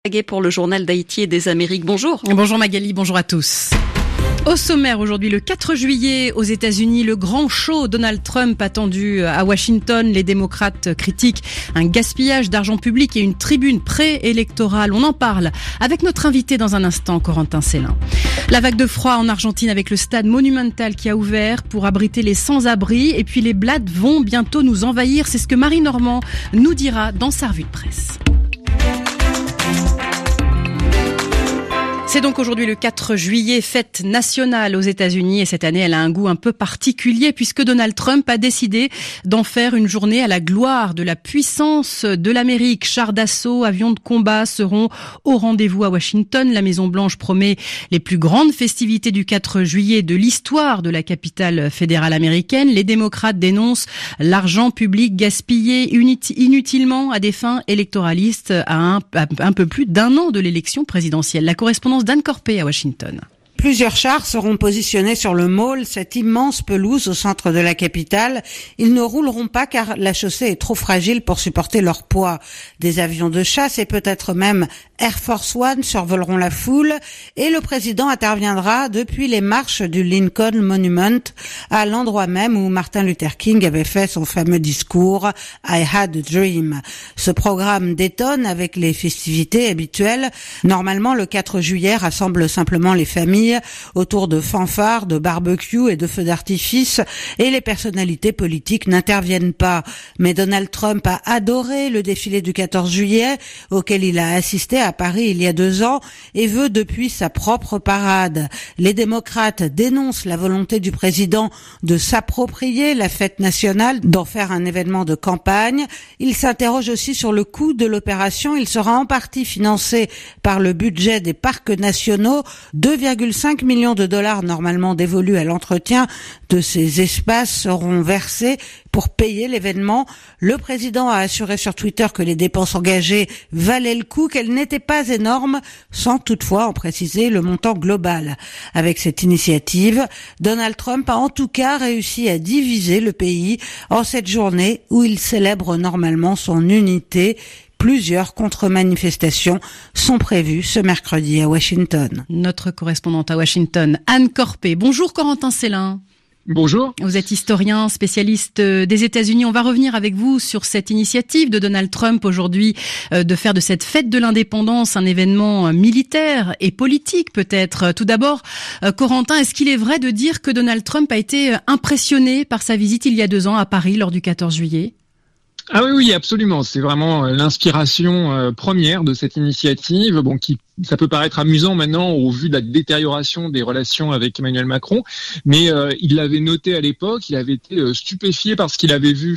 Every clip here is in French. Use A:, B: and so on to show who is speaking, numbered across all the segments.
A: Pour le journal d'Haïti et des Amériques. Bonjour.
B: Bonjour Magali, bonjour à tous. Au sommaire aujourd'hui, le 4 juillet aux États-Unis, le grand show Donald Trump attendu à Washington. Les démocrates critiquent un gaspillage d'argent public et une tribune préélectorale. On en parle avec notre invité dans un instant, Corentin Célin. La vague de froid en Argentine avec le stade Monumental qui a ouvert pour abriter les sans-abri. Et puis les blades vont bientôt nous envahir. C'est ce que Marie Normand nous dira dans sa revue de presse. C'est donc aujourd'hui le 4 juillet, fête nationale aux États-Unis, et cette année elle a un goût un peu particulier puisque Donald Trump a décidé d'en faire une journée à la gloire de la puissance de l'Amérique. Chars d'assaut, avions de combat seront au rendez-vous à Washington. La Maison-Blanche promet les plus grandes festivités du 4 juillet de l'histoire de la capitale fédérale américaine. Les démocrates dénoncent l'argent public gaspillé inutilement à des fins électoralistes à un peu plus d'un an de l'élection présidentielle. La correspondance d'Anne Corpé à Washington.
C: Plusieurs chars seront positionnés sur le Mall, cette immense pelouse au centre de la capitale. Ils ne rouleront pas car la chaussée est trop fragile pour supporter leur poids. Des avions de chasse et peut-être même Air Force One survoleront la foule et le président interviendra depuis les marches du Lincoln Monument, à l'endroit même où Martin Luther King avait fait son fameux discours « I had a dream ». Ce programme détonne avec les festivités habituelles. Normalement, le 4 juillet rassemble simplement les familles autour de fanfares, de barbecues et de feux d'artifice, et les personnalités politiques n'interviennent pas. Mais Donald Trump a adoré le défilé du 14 juillet, auquel il a assisté à Paris il y a 2 ans, et veut depuis sa propre parade. Les démocrates dénoncent la volonté du président de s'approprier la fête nationale, d'en faire un événement de campagne. Ils s'interrogent aussi sur le coût de l'opération. Il sera en partie financé par le budget des parcs nationaux, 2,5 millions de dollars normalement dévolus à l'entretien de ces espaces seront versés pour payer l'événement. Le président a assuré sur Twitter que les dépenses engagées valaient le coup, qu'elles n'étaient pas énormes, sans toutefois en préciser le montant global. Avec cette initiative, Donald Trump a en tout cas réussi à diviser le pays en cette journée où il célèbre normalement son unité. Plusieurs contre-manifestations sont prévues ce mercredi à Washington.
B: Notre correspondante à Washington, Anne Corpé. Bonjour Corentin Célin.
D: Bonjour.
B: Vous êtes historien, spécialiste des États-Unis. On va revenir avec vous sur cette initiative de Donald Trump aujourd'hui de faire de cette fête de l'indépendance un événement militaire et politique peut-être. Tout d'abord, Corentin, est-ce qu'il est vrai de dire que Donald Trump a été impressionné par sa visite il y a 2 ans à Paris lors du 14 juillet ?
D: Ah oui, absolument. C'est vraiment l'inspiration première de cette initiative, ça peut paraître amusant maintenant au vu de la détérioration des relations avec Emmanuel Macron, mais il l'avait noté à l'époque, il avait été stupéfié par ce qu'il avait vu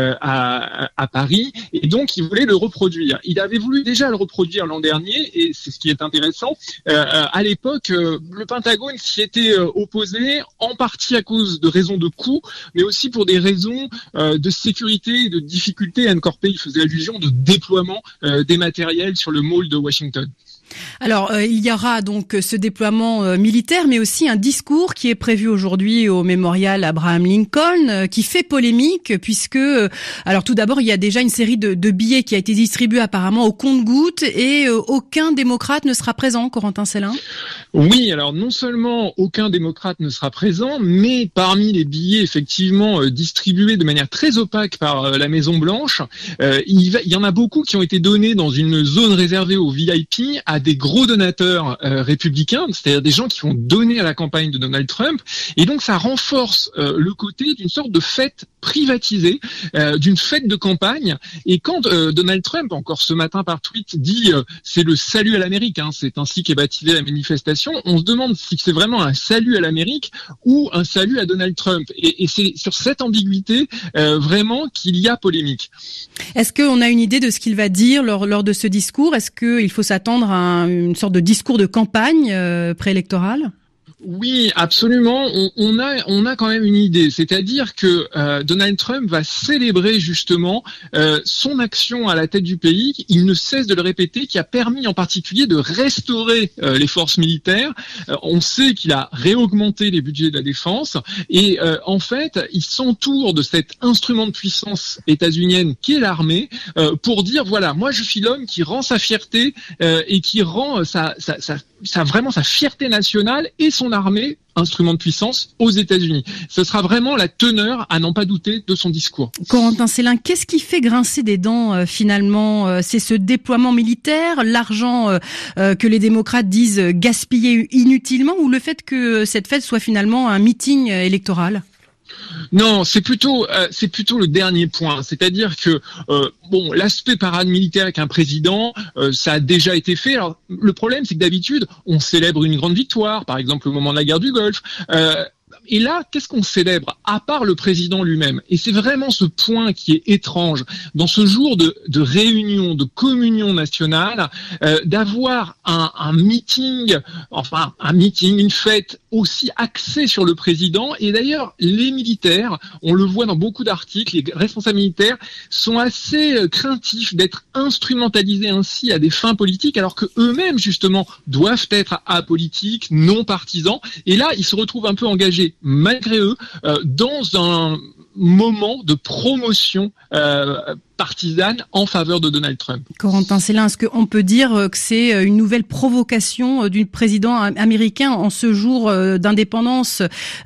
D: à Paris, et donc il voulait le reproduire. Il avait voulu déjà le reproduire l'an dernier, et c'est ce qui est intéressant. À l'époque, le Pentagone s'y était opposé, en partie à cause de raisons de coût, mais aussi pour des raisons de sécurité et de difficulté. Anne Corpé, il faisait allusion de déploiement des matériels sur le Mall de Washington.
B: Alors, il y aura donc ce déploiement militaire, mais aussi un discours qui est prévu aujourd'hui au mémorial Abraham Lincoln, qui fait polémique, puisque, alors tout d'abord, il y a déjà une série de billets qui a été distribuée apparemment au compte-gouttes, et aucun démocrate ne sera présent, Corentin Célin.
D: Oui, alors non seulement aucun démocrate ne sera présent, mais parmi les billets effectivement distribués de manière très opaque par la Maison-Blanche, il y en a beaucoup qui ont été donnés dans une zone réservée aux VIP à des gros donateurs républicains, c'est-à-dire des gens qui vont donner à la campagne de Donald Trump, et donc ça renforce le côté d'une sorte de fête privatisée, d'une fête de campagne. Et quand Donald Trump, encore ce matin par tweet, dit c'est le salut à l'Amérique, c'est ainsi qu'est baptisée la manifestation, on se demande si c'est vraiment un salut à l'Amérique ou un salut à Donald Trump. Et c'est sur cette ambiguïté vraiment qu'il y a polémique.
B: Est-ce qu'on a une idée de ce qu'il va dire lors de ce discours ? Est-ce qu'il faut s'attendre à une sorte de discours de campagne préélectorale ?
D: Oui, absolument. On a quand même une idée, c'est-à-dire que Donald Trump va célébrer justement son action à la tête du pays. Il ne cesse de le répéter, qui a permis en particulier de restaurer les forces militaires. On sait qu'il a réaugmenté les budgets de la défense et en fait, il s'entoure de cet instrument de puissance états-unienne qui est l'armée pour dire voilà, moi je suis l'homme qui rend sa fierté et qui rend vraiment sa fierté nationale et son armée, instrument de puissance, aux États-Unis. Ce sera vraiment la teneur, à n'en pas douter, de son discours.
B: Corentin Célin, qu'est-ce qui fait grincer des dents finalement? C'est ce déploiement militaire, l'argent que les démocrates disent gaspiller inutilement, ou le fait que cette fête soit finalement un meeting électoral?
D: Non, c'est plutôt le dernier point, c'est-à-dire que l'aspect parade militaire avec un président, ça a déjà été fait. Alors le problème, c'est que d'habitude, on célèbre une grande victoire, par exemple au moment de la guerre du Golfe. Et là, qu'est-ce qu'on célèbre à part le président lui-même? Et c'est vraiment ce point qui est étrange dans ce jour de réunion, de communion nationale, d'avoir un meeting, une fête aussi axée sur le président. Et d'ailleurs, les militaires, on le voit dans beaucoup d'articles, les responsables militaires sont assez craintifs d'être instrumentalisés ainsi à des fins politiques, alors que eux-mêmes justement doivent être apolitiques, non partisans. Et là, ils se retrouvent un peu engagés malgré eux, dans un moment de promotion partisane en faveur de Donald Trump.
B: Corentin Célin, est-ce qu'on peut dire que c'est une nouvelle provocation du président américain en ce jour d'indépendance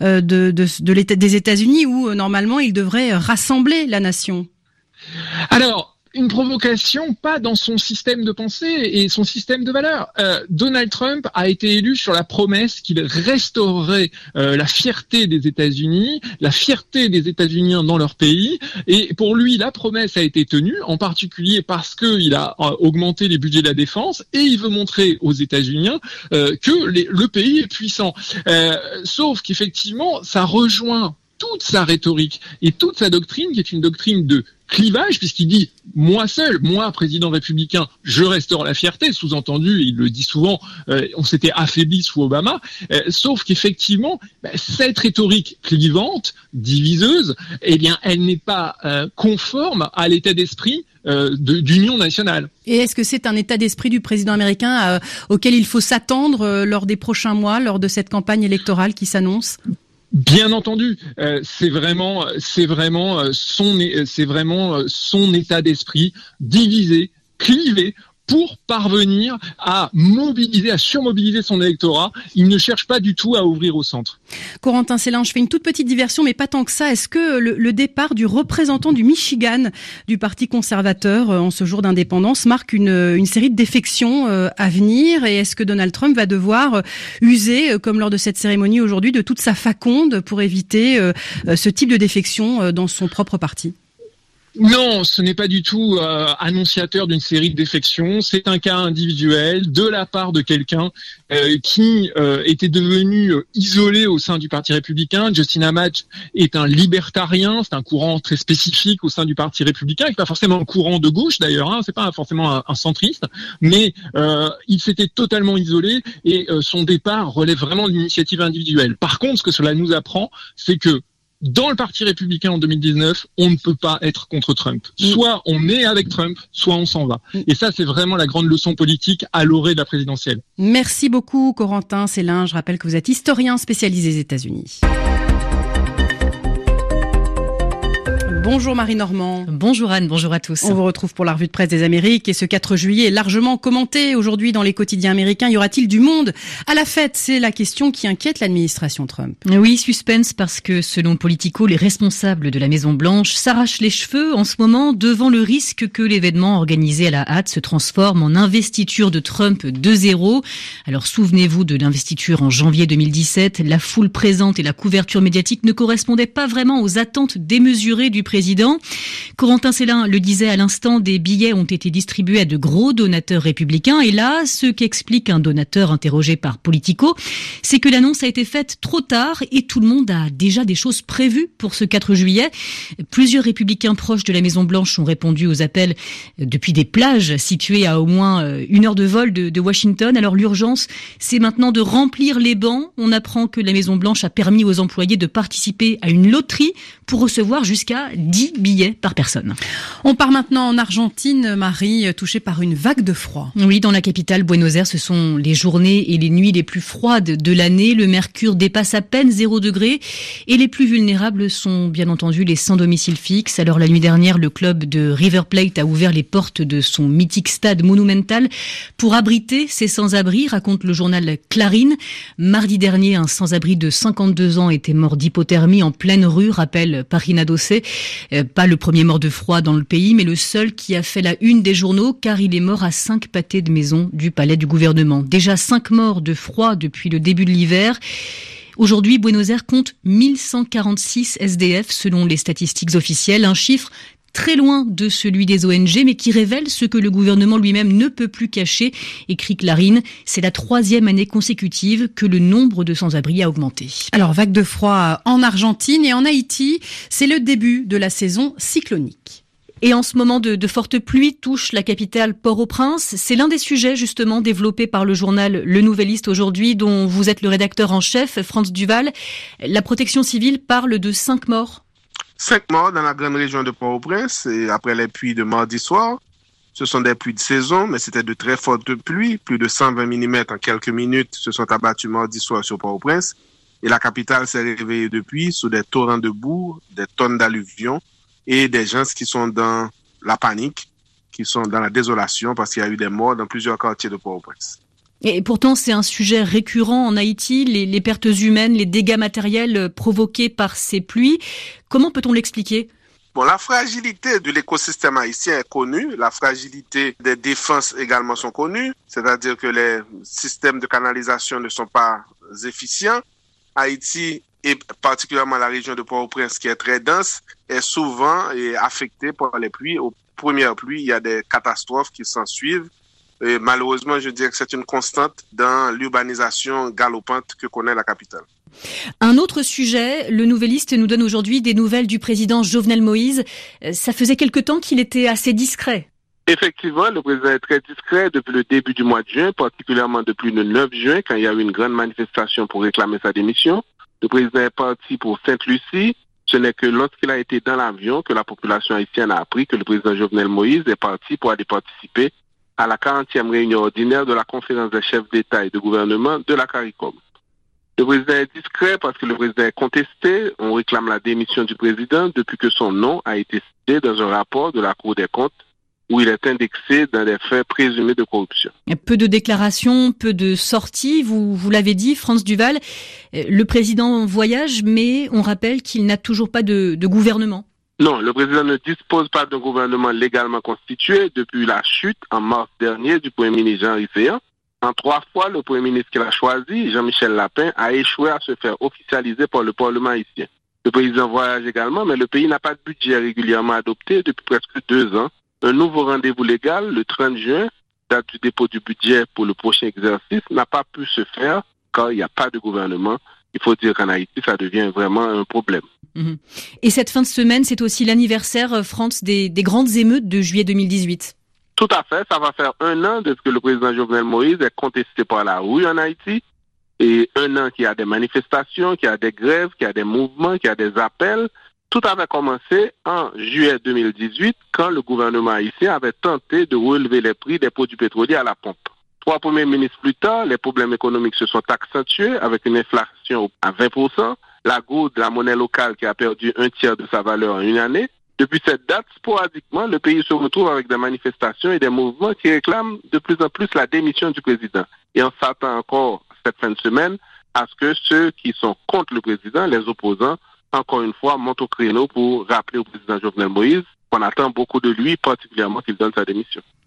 B: des États-Unis, où normalement il devrait rassembler la nation?
D: Alors, une provocation, pas dans son système de pensée et son système de valeurs. Donald Trump a été élu sur la promesse qu'il restaurerait la fierté des États-Unis, la fierté des États-Uniens dans leur pays. Et pour lui, la promesse a été tenue, en particulier parce qu'il a augmenté les budgets de la défense et il veut montrer aux États-Uniens que le pays est puissant. Sauf qu'effectivement, ça rejoint toute sa rhétorique et toute sa doctrine, qui est une doctrine de clivage, puisqu'il dit « moi seul, moi, président républicain, je restaure la fierté », sous-entendu, il le dit souvent, on s'était affaibli sous Obama, sauf qu'effectivement, cette rhétorique clivante, diviseuse, eh bien, elle n'est pas conforme à l'état d'esprit d'union nationale.
B: Et est-ce que c'est un état d'esprit du président américain auquel il faut s'attendre lors des prochains mois, lors de cette campagne électorale qui s'annonce ?
D: Bien entendu, c'est vraiment son état d'esprit divisé, clivé, pour parvenir à surmobiliser son électorat. Il ne cherche pas du tout à ouvrir au centre.
B: Corentin Célin, je fais une toute petite diversion, mais pas tant que ça. Est-ce que le départ du représentant du Michigan du Parti conservateur en ce jour d'indépendance marque une série de défections à venir? Et est-ce que Donald Trump va devoir user, comme lors de cette cérémonie aujourd'hui, de toute sa faconde pour éviter ce type de défection dans son propre parti?
D: Non, ce n'est pas du tout annonciateur d'une série de défections. C'est un cas individuel de la part de quelqu'un qui était devenu isolé au sein du Parti républicain. Justin Amash est un libertarien, c'est un courant très spécifique au sein du Parti républicain, qui n'est pas forcément un courant de gauche d'ailleurs, c'est pas forcément un centriste, mais il s'était totalement isolé et son départ relève vraiment d'une initiative individuelle. Par contre, ce que cela nous apprend, c'est que dans le Parti républicain en 2019, on ne peut pas être contre Trump. Soit on est avec Trump, soit on s'en va. Et ça, c'est vraiment la grande leçon politique à l'orée de la présidentielle.
B: Merci beaucoup, Corentin Célin. Je rappelle que vous êtes historien spécialisé aux États-Unis. Bonjour Marie Normand.
E: Bonjour Anne, bonjour à tous.
B: On vous retrouve pour la revue de presse des Amériques et ce 4 juillet est largement commenté aujourd'hui dans les quotidiens américains. Y aura-t-il du monde à la fête? C'est la question qui inquiète l'administration Trump.
E: Oui, suspense parce que selon Politico, les responsables de la Maison-Blanche s'arrachent les cheveux en ce moment devant le risque que l'événement organisé à la hâte se transforme en investiture de Trump 2-0. Alors souvenez-vous de l'investiture en janvier 2017. La foule présente et la couverture médiatique ne correspondaient pas vraiment aux attentes démesurées du président président. Corentin Célin le disait à l'instant, des billets ont été distribués à de gros donateurs républicains. Et là, ce qu'explique un donateur interrogé par Politico, c'est que l'annonce a été faite trop tard et tout le monde a déjà des choses prévues pour ce 4 juillet. Plusieurs républicains proches de la Maison-Blanche ont répondu aux appels depuis des plages situées à au moins 1 heure de vol de Washington. Alors l'urgence, c'est maintenant de remplir les bancs. On apprend que la Maison-Blanche a permis aux employés de participer à une loterie pour recevoir jusqu'à 10 billets par personne.
B: On part maintenant en Argentine, Marie, touchée par une vague de froid.
E: Oui, dans la capitale Buenos Aires, ce sont les journées et les nuits les plus froides de l'année. Le mercure dépasse à peine 0 degré et les plus vulnérables sont bien entendu les sans domicile fixe. Alors la nuit dernière, le club de River Plate a ouvert les portes de son mythique stade Monumental pour abriter ses sans-abri, raconte le journal Clarín. Mardi dernier, un sans-abri de 52 ans était mort d'hypothermie en pleine rue, rappelle Página 12. Pas le premier mort de froid dans le pays, mais le seul qui a fait la une des journaux, car il est mort à 5 pâtés de maison du palais du gouvernement. Déjà 5 morts de froid depuis le début de l'hiver. Aujourd'hui, Buenos Aires compte 1146 SDF selon les statistiques officielles, un chiffre très loin de celui des ONG, mais qui révèle ce que le gouvernement lui-même ne peut plus cacher, écrit Clarín. C'est la 3e année consécutive que le nombre de sans-abri a augmenté.
B: Alors, vague de froid en Argentine et en Haïti, c'est le début de la saison cyclonique.
E: Et en ce moment de fortes pluies touchent la capitale Port-au-Prince. C'est l'un des sujets justement développés par le journal Le Nouvelliste aujourd'hui, dont vous êtes le rédacteur en chef, Franz Duval. La protection civile parle de 5 morts.
F: 5 morts dans la grande région de Port-au-Prince et après les pluies de mardi soir. Ce sont des pluies de saison, mais c'était de très fortes pluies. Plus de 120 mm en quelques minutes se sont abattus mardi soir sur Port-au-Prince. Et la capitale s'est réveillée depuis sous des torrents de boue, des tonnes d'alluvions et des gens qui sont dans la panique, qui sont dans la désolation parce qu'il y a eu des morts dans plusieurs quartiers de Port-au-Prince.
E: Et pourtant, c'est un sujet récurrent en Haïti, les pertes humaines, les dégâts matériels provoqués par ces pluies. Comment peut-on l'expliquer ?
F: Bon, la fragilité de l'écosystème haïtien est connue. La fragilité des défenses également sont connues. C'est-à-dire que les systèmes de canalisation ne sont pas efficients. Haïti, et particulièrement la région de Port-au-Prince qui est très dense, est souvent affectée par les pluies. Aux premières pluies, il y a des catastrophes qui s'en suivent. Et malheureusement, je dirais que c'est une constante dans l'urbanisation galopante que connaît la capitale.
E: Un autre sujet, le Nouvelliste nous donne aujourd'hui des nouvelles du président Jovenel Moïse. Ça faisait quelque temps qu'il était assez discret.
F: Effectivement, le président est très discret depuis le début du mois de juin, particulièrement depuis le 9 juin, quand il y a eu une grande manifestation pour réclamer sa démission. Le président est parti pour Sainte-Lucie. Ce n'est que lorsqu'il a été dans l'avion que la population haïtienne a appris que le président Jovenel Moïse est parti pour aller participer à la 40e réunion ordinaire de la conférence des chefs d'État et de gouvernement de la CARICOM. Le président est discret parce que le président est contesté. On réclame la démission du président depuis que son nom a été cité dans un rapport de la Cour des comptes où il est indexé dans des faits présumés de corruption.
E: Peu de déclarations, peu de sorties, vous l'avez dit, Franz Duval. Le président voyage, mais on rappelle qu'il n'a toujours pas de gouvernement.
F: Non, le président ne dispose pas d'un gouvernement légalement constitué depuis la chute en mars dernier du Premier ministre Jean Ricéan. En 3 fois, le Premier ministre qu'il a choisi, Jean-Michel Lapin, a échoué à se faire officialiser par le Parlement haïtien. Le président voyage également, mais le pays n'a pas de budget régulièrement adopté depuis presque 2 ans. Un nouveau rendez-vous légal, le 30 juin, date du dépôt du budget pour le prochain exercice, n'a pas pu se faire car il n'y a pas de gouvernement. Il faut dire qu'en Haïti, ça devient vraiment un problème.
E: Et cette fin de semaine, c'est aussi l'anniversaire, France, des grandes émeutes de juillet 2018.
F: Tout à fait, ça va faire 1 an de ce que le président Jovenel Moïse est contesté par la rue en Haïti. Et 1 an qu'il y a des manifestations, qu'il y a des grèves, qu'il y a des mouvements, qu'il y a des appels. Tout avait commencé en juillet 2018 quand le gouvernement haïtien avait tenté de relever les prix des produits pétroliers à la pompe. 3 premiers ministres plus tard, les problèmes économiques se sont accentués avec une inflation à 20%, la gourde de la monnaie locale qui a perdu 1/3 de sa valeur en 1 année. Depuis cette date, sporadiquement, le pays se retrouve avec des manifestations et des mouvements qui réclament de plus en plus la démission du président. Et on s'attend encore cette fin de semaine à ce que ceux qui sont contre le président, les opposants, encore une fois, montent au créneau pour rappeler au président Jovenel Moïse qu'on attend beaucoup de lui, particulièrement qu'il donne sa démission.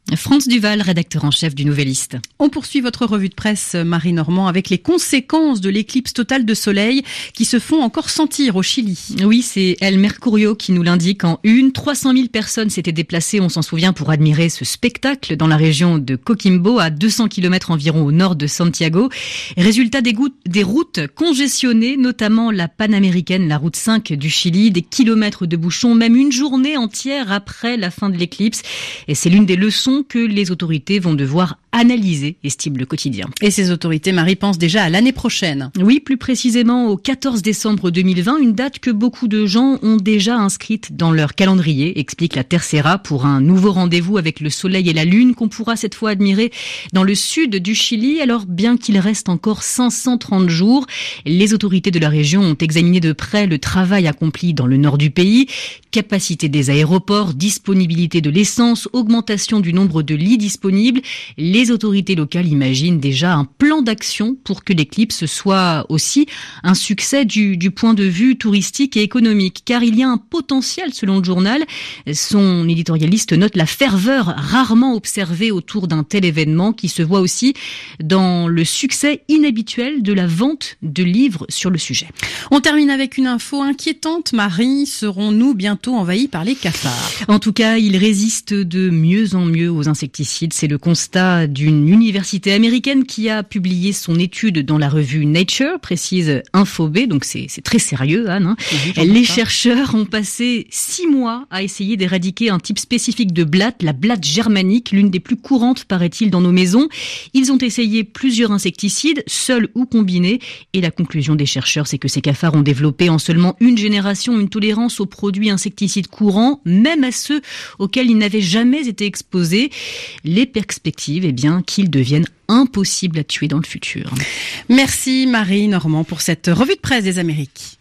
E: France Duval, rédacteur en chef du Nouvelliste.
B: On poursuit votre revue de presse, Marie Normand, avec les conséquences de l'éclipse totale de soleil qui se font encore sentir au Chili.
E: Oui, c'est El Mercurio qui nous l'indique en une. 300 000 personnes s'étaient déplacées, on s'en souvient, pour admirer ce spectacle dans la région de Coquimbo, à 200 km environ au nord de Santiago. Résultat, des routes congestionnées, notamment la panaméricaine, la route 5 du Chili, des kilomètres de bouchons, même une journée entière après la fin de l'éclipse. Et c'est l'une des leçons que les autorités vont devoir analyser, estime le quotidien.
B: Et ces autorités, Marie, pensent déjà à l'année prochaine.
E: Oui, plus précisément au 14 décembre 2020, une date que beaucoup de gens ont déjà inscrite dans leur calendrier, explique la Tercera, pour un nouveau rendez-vous avec le soleil et la lune qu'on pourra cette fois admirer dans le sud du Chili. Alors, bien qu'il reste encore 530 jours, les autorités de la région ont examiné de près le travail accompli dans le nord du pays. Capacité des aéroports, disponibilité de l'essence, augmentation du nombre de lits disponibles. Les autorités locales imaginent déjà un plan d'action pour que l'éclipse soit aussi un succès du point de vue touristique et économique. Car il y a un potentiel, selon le journal. Son éditorialiste note la ferveur rarement observée autour d'un tel événement, qui se voit aussi dans le succès inhabituel de la vente de livres sur le sujet.
B: On termine avec une info inquiétante, Marie. Serons-nous bientôt envahis par les cafards?
E: En tout cas, ils résistent de mieux en mieux aux insecticides. C'est le constat d'une université américaine qui a publié son étude dans la revue Nature, précise Infobé, donc c'est très sérieux, Anne. Oui, les chercheurs ont passé 6 mois à essayer d'éradiquer un type spécifique de blatte, la blatte germanique, l'une des plus courantes, paraît-il, dans nos maisons. Ils ont essayé plusieurs insecticides, seuls ou combinés, et la conclusion des chercheurs, c'est que ces cafards ont développé en seulement une génération une tolérance aux produits insecticides courants, même à ceux auxquels ils n'avaient jamais été exposés. Les perspectives, bien, qu'ils deviennent impossibles à tuer dans le futur.
B: Merci Marie Normand pour cette revue de presse des Amériques.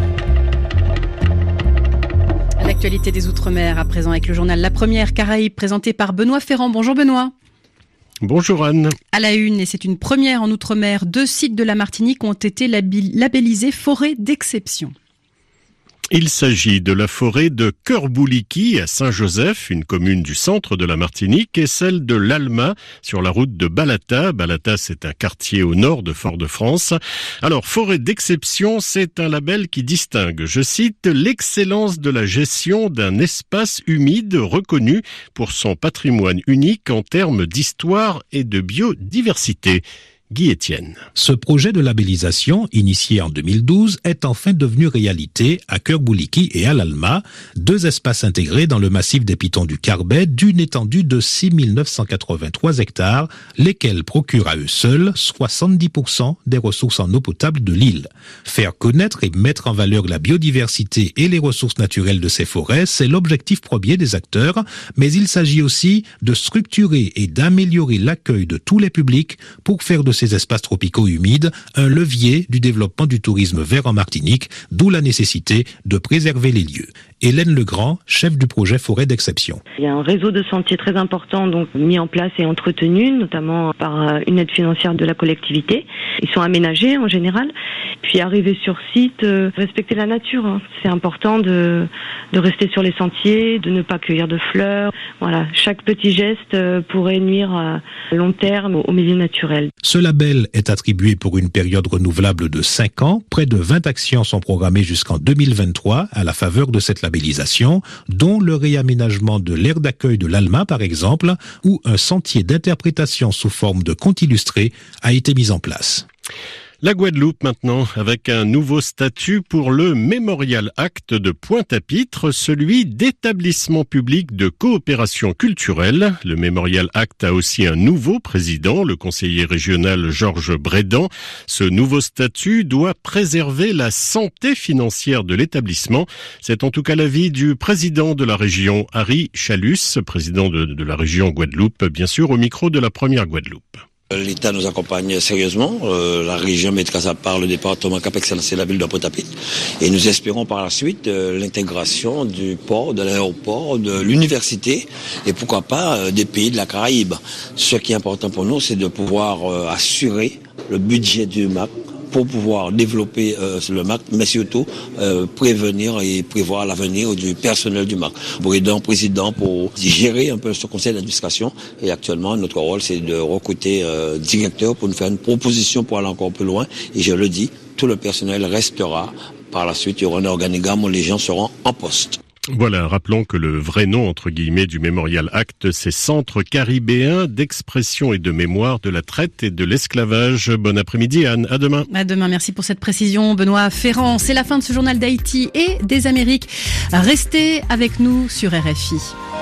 B: L'actualité des Outre-mer à présent avec le journal La Première Caraïbe présenté par Benoît Ferrand. Bonjour Benoît.
G: Bonjour Anne.
B: À la une, et c'est une première en Outre-mer, 2 sites de la Martinique ont été labellisés forêt d'exception.
G: Il s'agit de la forêt de Cœur-Bouliki à Saint-Joseph, une commune du centre de la Martinique, et celle de l'Alma sur la route de Balata. Balata, c'est un quartier au nord de Fort-de-France. Alors, forêt d'exception, c'est un label qui distingue, je cite, l'excellence de la gestion d'un espace humide reconnu pour son patrimoine unique en termes d'histoire et de biodiversité. Guy Etienne.
H: Ce projet de labellisation, initié en 2012, est enfin devenu réalité à Cœur-Bouliki et à l'Alma, 2 espaces intégrés dans le massif des Pitons du Carbet d'une étendue de 6 983 hectares, lesquels procurent à eux seuls 70% des ressources en eau potable de l'île. Faire connaître et mettre en valeur la biodiversité et les ressources naturelles de ces forêts, c'est l'objectif premier des acteurs, mais il s'agit aussi de structurer et d'améliorer l'accueil de tous les publics pour faire de ces espaces tropicaux humides un levier du développement du tourisme vert en Martinique, d'où la nécessité de préserver les lieux. Hélène Legrand, chef du projet Forêt d'Exception.
I: Il y a un réseau de sentiers très important donc mis en place et entretenu, notamment par une aide financière de la collectivité. Ils sont aménagés en général. Puis arriver sur site, respecter la nature. C'est important de rester sur les sentiers, de ne pas cueillir de fleurs. Voilà, chaque petit geste pourrait nuire à long terme au milieu naturel.
H: Ce label est attribué pour une période renouvelable de 5 ans. Près de 20 actions sont programmées jusqu'en 2023 à la faveur de cette labellisation, dont le réaménagement de l'aire d'accueil de l'Alma par exemple, où un sentier d'interprétation sous forme de conte illustré a été mis en place.
G: La Guadeloupe maintenant, avec un nouveau statut pour le Mémorial Act de Pointe-à-Pitre, celui d'établissement public de coopération culturelle. Le Mémorial Act a aussi un nouveau président, le conseiller régional Georges Brédan. Ce nouveau statut doit préserver la santé financière de l'établissement. C'est en tout cas l'avis du président de la région, Harry Chalus, président de la région Guadeloupe, bien sûr, au micro de la Première Guadeloupe.
J: L'État nous accompagne sérieusement, la région mettra à sa part, le département Cap Excellence et la ville de Pointe-à-Pitre. Et nous espérons par la suite l'intégration du port, de l'aéroport, de l'université et pourquoi pas des pays de la Caraïbe. Ce qui est important pour nous, c'est de pouvoir assurer le budget du MAC pour pouvoir développer le MAC, mais surtout prévenir et prévoir l'avenir du personnel du MAC. Président pour gérer un peu ce conseil d'administration. Et actuellement, notre rôle, c'est de recruter directeur pour nous faire une proposition pour aller encore plus loin. Et je le dis, tout le personnel restera. Par la suite, il y aura un organigramme où les gens seront en poste.
G: Voilà, rappelons que le vrai nom, entre guillemets, du Mémorial Act, c'est Centre caribéen d'expression et de mémoire de la traite et de l'esclavage. Bon après-midi, Anne. À demain.
B: À demain. Merci pour cette précision, Benoît Ferrand. C'est la fin de ce journal d'Haïti et des Amériques. Restez avec nous sur RFI.